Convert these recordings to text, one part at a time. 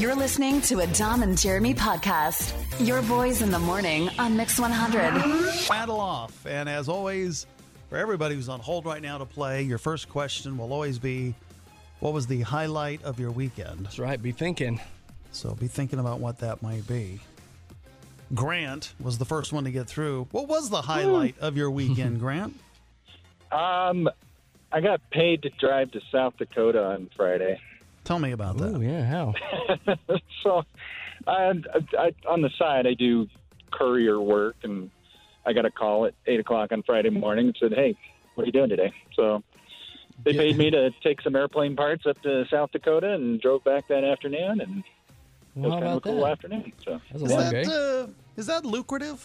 You're listening to a Dom and Jeremy podcast. Your boys in the morning on Mix 100. Battle off. And as always, for everybody who's on hold right now to play, your first question will always be, what was the highlight of your weekend? That's right. Be thinking. So be thinking about what that might be. Grant was the first one to get through. What was the highlight of your weekend, Grant? I got paid to drive to South Dakota on Friday. Tell me about that. Oh, yeah. How? So, I on the side, I do courier work, and I got a call at 8 o'clock on Friday morning and said, hey, what are you doing today? So they paid me to take some airplane parts up to South Dakota and drove back that afternoon, and it was kind of a cool afternoon. So That's a long day. Is that lucrative?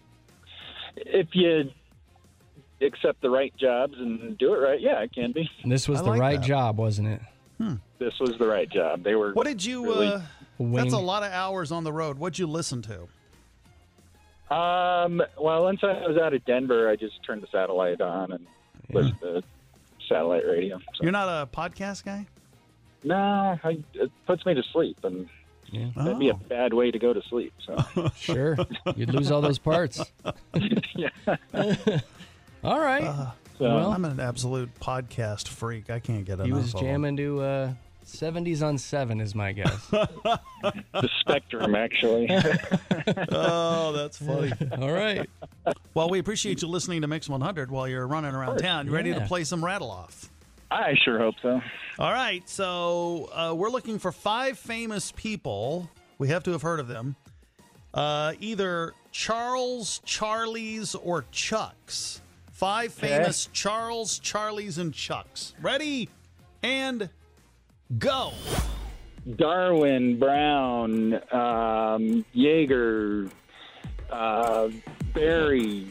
if you accept the right jobs and do it right, yeah, it can be. And this was I the like right that. job, wasn't it? This was the right job. They were. What did you... really- that's a lot of hours on the road. What'd you listen to? Well, once I was out of Denver, I just turned the satellite on and listened to satellite radio. So. You're not a podcast guy? No, it puts me to sleep, and that'd be a bad way to go to sleep. So, Sure. You'd lose all those parts. yeah. All right. So, I'm an absolute podcast freak. I can't get enough He was of them. jamming to 70s on 7 is my guess. the Spectrum, actually. Oh, that's funny. All right. Well, we appreciate you listening to Mix 100 while you're running around town. You ready to Yeah. play some rattle off? I sure hope so. All right, so we're looking for 5 famous people. We have to have heard of them. Either Charles, Charlies, or Chucks. 5 famous Charles, Charlies, and Chucks. Ready? And go. Darwin, Brown, Yeager, Barry,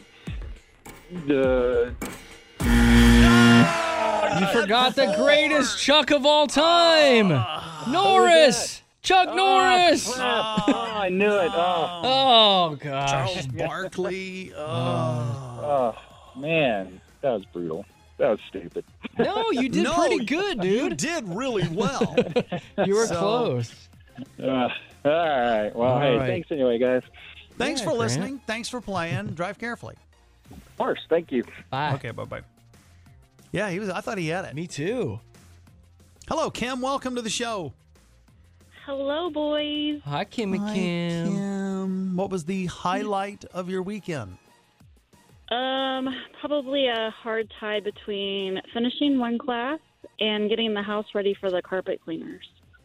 You forgot the greatest Chuck of all time. Norris. Chuck Norris. Oh, I knew it. Oh, Oh, gosh. Charles Barkley. man, that was brutal. That was stupid. No, you did pretty good, You dude. did really well. You were So- close. All right. Well, All hey, right. thanks anyway, guys. Thanks Yeah, for Grant. listening. Thanks for playing. Drive carefully. Of course. Thank you. Bye. Okay, bye-bye. Yeah, I thought he had it. Me too. Hello, Kim. Welcome to the show. Hello, boys. Hi, Kim and Hi, Kim. Kim. What was the highlight of your weekend? Probably a hard tie between finishing one class and getting the house ready for the carpet cleaners.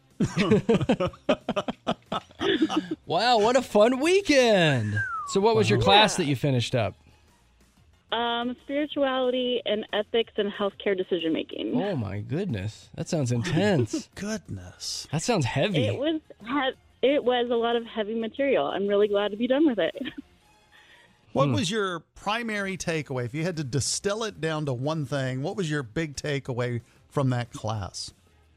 Wow, what a fun weekend. So what was your class that you finished up? Spirituality and ethics and healthcare decision making. Oh, my goodness. That sounds intense. Goodness. That sounds heavy. It was a lot of heavy material. I'm really glad to be done with it. What was your primary takeaway? If you had to distill it down to one thing, what was your big takeaway from that class?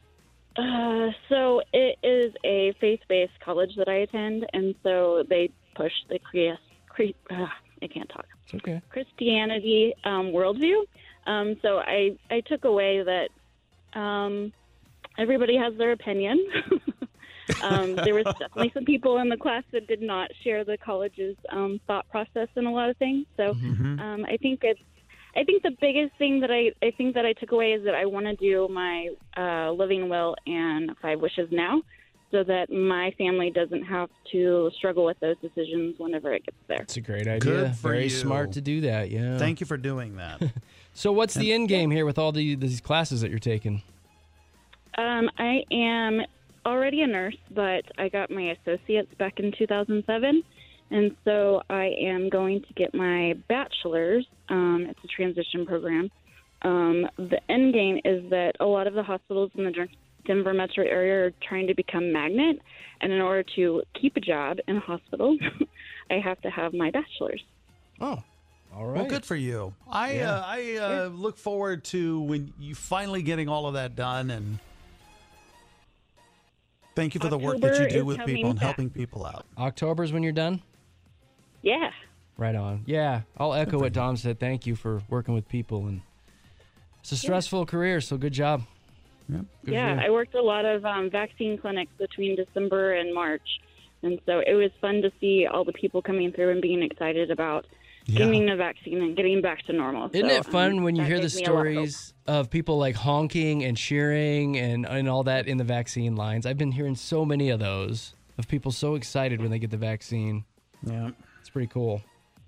So it is a faith-based college that I attend, and so they push the I can't talk. It's okay. Christianity worldview. So I took away that everybody has their opinion. There was definitely some people in the class that did not share the college's thought process in a lot of things. So I think the biggest thing that I think that I took away is that I want to do my living will and 5 wishes now, so that my family doesn't have to struggle with those decisions whenever it gets there. It's a great idea. Good for Very you. smart to do that, yeah. Thank you for doing that. So what's the end game here with all these classes that you're taking? I am already a nurse, but I got my associates back in 2007, and so I am going to get my bachelor's. It's a transition program. The end game is that a lot of the hospitals in the Denver metro area are trying to become magnet, and in order to keep a job in a hospital, I have to have my bachelor's. Oh, all right. Well, good for you. I look forward to when you finally getting all of that done, and thank you for the work that you October do is with coming people and fast. helping people out. October's when you're done? Yeah. Right on. Yeah, I'll echo what Dom said. Thank you for working with people. And it's a stressful career, so good job. Yep. Good Yeah, for I you. worked a lot of vaccine clinics between December and March. And so it was fun to see all the people coming through and being excited about getting the vaccine and getting back to normal. Isn't So, it fun when you that hear the gave me a lot of hope. stories of people like honking and cheering and all that in the vaccine lines? I've been hearing so many of those of people so excited when they get the vaccine. Yeah. It's pretty cool.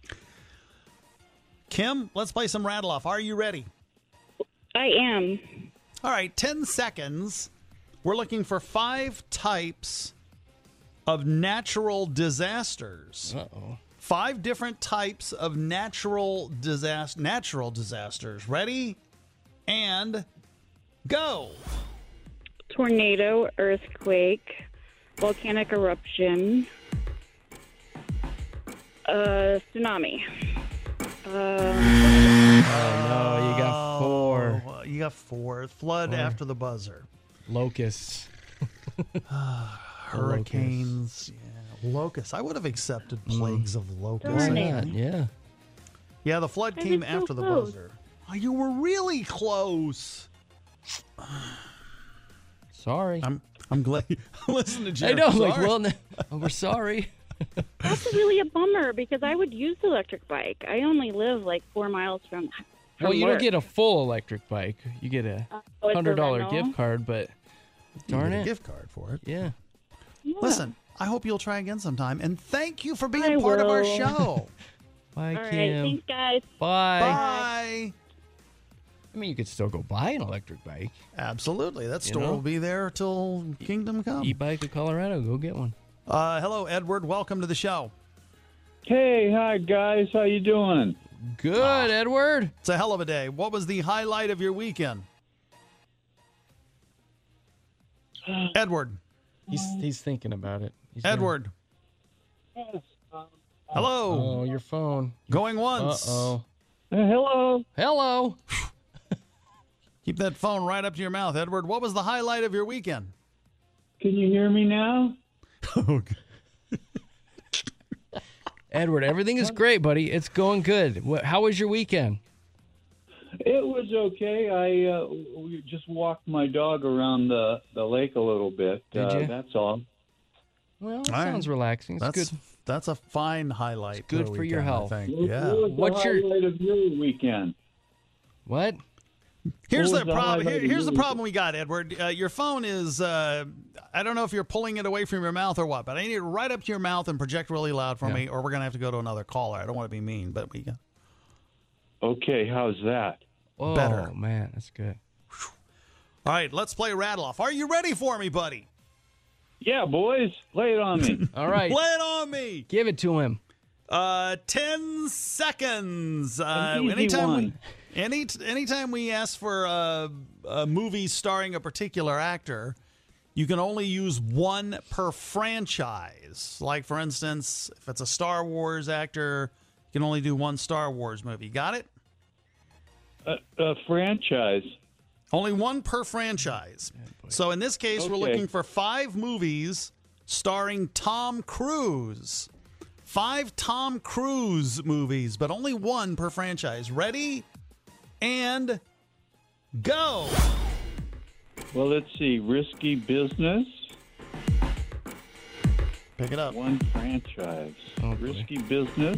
Kim, let's play some rattle off. Are you ready? I am. All right, 10 seconds. We're looking for 5 types of natural disasters. Uh-oh. 5 different types of natural disasters. Ready? And go. Tornado, earthquake, volcanic eruption, tsunami. Oh, no, you got 4. Oh, you got 4. Flood after the buzzer. Locusts. Hurricanes. Yeah. Locusts. I would have accepted plagues of locusts. Why Darn I it. not? think. Yeah. Yeah, the flood I came was so after the close. buzzer. Oh, you were really close. Sorry. I'm glad. Listen to I Jared. know. Like, Sorry. well, we're sorry. That's really a bummer because I would use the electric bike. I only live like 4 miles from Well, you work. don't get a full electric bike. You get a Oh, it's a $100 rental? gift card, but You darn get a it. gift card for it. Yeah. Yeah. Listen, I hope you'll try again sometime. And thank you for being I part of our will. show. Bye, All right, Kim. thanks, guys. Bye. Bye. I mean, you could still go buy an electric bike. Absolutely. That You store know? will be there till Kingdom Come. E-bike of Colorado. Go get one. Hello, Edward. Welcome to the show. Hey, hi guys, how you doing? Good, Edward. It's a hell of a day. What was the highlight of your weekend? Edward. He's thinking about it. He's gonna- Edward. Hello. Oh, your phone. Going once. Uh-oh. Hello. Hello. Keep that phone right up to your mouth, Edward. What was the highlight of your weekend? Can you hear me now? Edward, everything is great, buddy. It's going good. How was your weekend? It was okay. We just walked my dog around the lake a little bit. Did you? That's all. Well, it All right. sounds relaxing. It's That's good. That's a fine highlight. It's good to a for your weekend, health. I think. What Yeah. was What's the your- highlight of your weekend? What? Here's What the was the problem. highlight of Here's the your problem we got, Edward. Your phone is. I don't know if you're pulling it away from your mouth or what, but I need it right up to your mouth and project really loud for Yeah. me, or we're gonna have to go to another caller. I don't want to be mean, but we. Okay, how's that? Oh, Better. man. That's good. All right, let's play rattle off. Are you ready for me, buddy? Yeah, boys, lay it on me. All right. Play it on me. Give it to him. 10 seconds. An easy Anytime one. anytime we ask for a movie starring a particular actor, you can only use one per franchise. Like, for instance, if it's a Star Wars actor, you can only do one Star Wars movie. Got it? A franchise. Only one per franchise. So in this case, we're Okay. looking for 5 movies starring Tom Cruise. 5 Tom Cruise movies, but only one per franchise. Ready? And go. Well, let's see. Risky Business. Pick it up. One franchise. Oh, boy. Risky Business.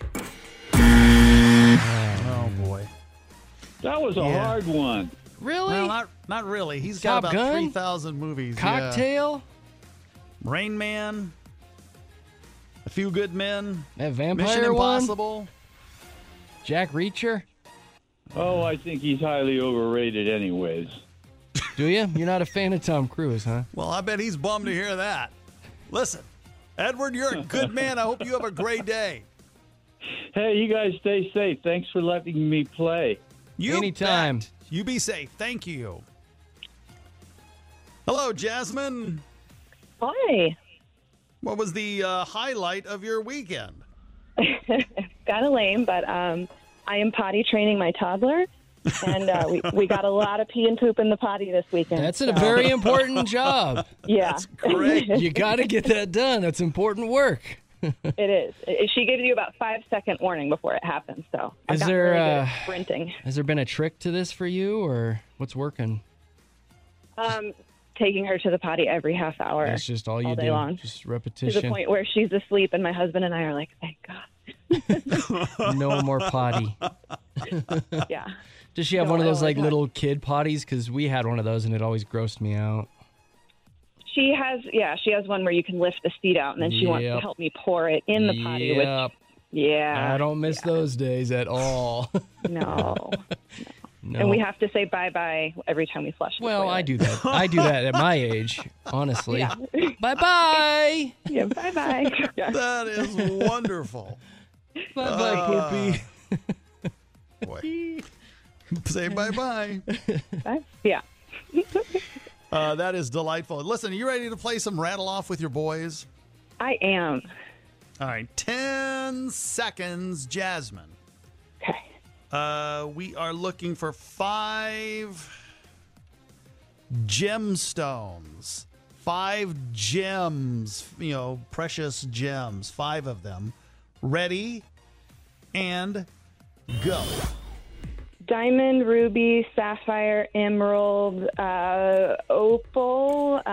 Oh, boy. That was a Yeah. hard one. Really? Well, not really. He's Top got about Gun? 3,000 movies. Yeah. Cocktail? Rain Man. A Few Good Men. That vampire Mission one? Impossible. Jack Reacher? Oh, I think he's highly overrated anyways. Do you? You're not a fan of Tom Cruise, huh? Well, I bet he's bummed to hear that. Listen, Edward, you're a good man. I hope you have a great day. Hey, you guys stay safe. Thanks for letting me play. You Anytime. bet. You be safe. Thank you. Hello, Jasmine. Hi. What was the highlight of your weekend? Kind of lame, but I am potty training my toddler, and we got a lot of pee and poop in the potty this weekend. That's a so, very important job. yeah. That's great. You got to get that done. That's important work. It is. She gives you about 5-second warning before it happens. So I've Is gotten there, really good at sprinting. Has there been a trick to this for you, or what's working? Taking her to the potty every half hour. That's just all you day do. long. Just To repetition. the point where she's asleep, and my husband and I are like, thank God. No more potty. Yeah. Does she have No, one of I those don't like like little kid potties? Because we had one of those and it always grossed me out. She has one where you can lift the seat out, and then she wants to Yep. help me pour it in the potty. Yep. I I don't miss those days at all. No. No. And we have to say bye-bye every time we flush the Well, toilet. I do that. I do that at my age, honestly. Yeah. Bye-bye. Yeah, bye-bye. Yeah. That is wonderful. Bye-bye, Poopy. Boy. Say bye-bye. Bye. Yeah. That is delightful. Listen, are you ready to play some Rattle Off with your boys? I am. All right, 10 seconds, Jasmine. Okay. We are looking for 5 gemstones. 5 gems, precious gems. 5 of them. Ready and go. Diamond, ruby, sapphire, emerald, opal,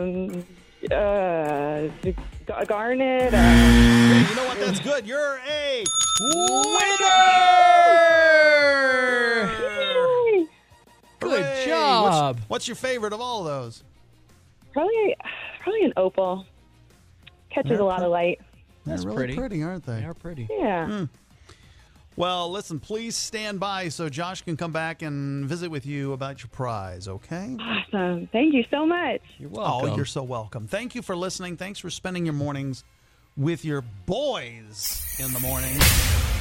garnet. Hey, you know what? That's good. You're a winner! Good Hooray! job. What's your favorite of all of those? Probably an opal. Catches a lot of light. They're That's really pretty, aren't they? They are pretty. Yeah. Well, listen, please stand by so Josh can come back and visit with you about your prize, okay? Awesome. Thank you so much. You're welcome. Oh, you're so welcome. Thank you for listening. Thanks for spending your mornings with your boys in the morning.